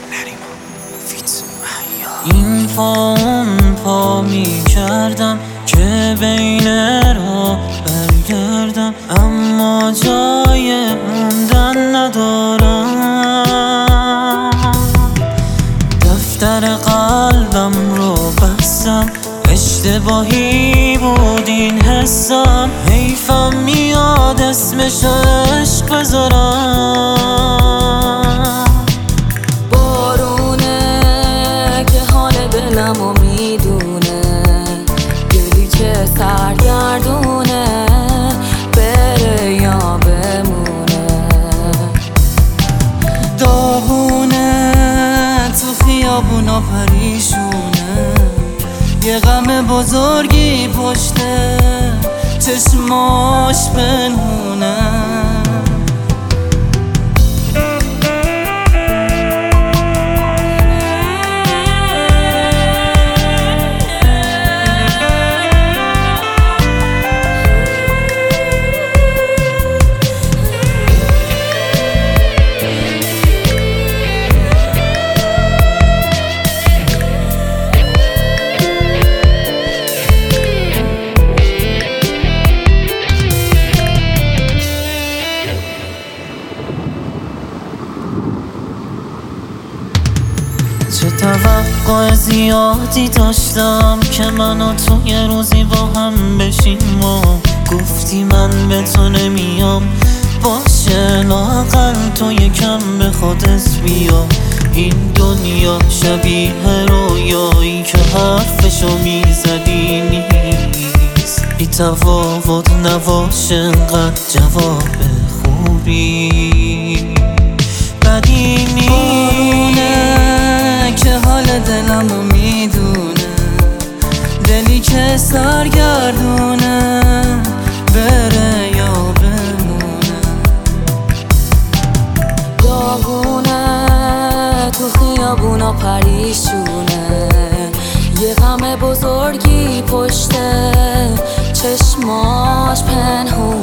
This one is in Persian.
این پا اون پا می کردم که بین را برگردم، اما جای موندن ندارم. دفتر قلبم رو بستم، اشتباهی بود این حسم، حیفم میاد اسمش عشق بذارم. بارونه که حال دلمو میدونه، دلی که سرگردونه، بره یا بمونه. داغونه تو خیابونا پریشونه، یه غم بزرگی پشته چشماش پنهونه. چه توقع زیادی داشتم که من و تو یه روزی با هم بشیم و گفتی من به تو نمیام، باشه لااقل تو یکم به خودت بیا. این دنیا شبیه رویایی که حرفشو میزدی نیست، بی تفاوت نباشه انقدر جواب خوبی بدی نیست. که حال دلمو میدونه، دلی که سرگردونه، بره یا بمونه. داغونه تو خیابونا پریشونه، یه غم بزرگی پشته چشماش پنهونه.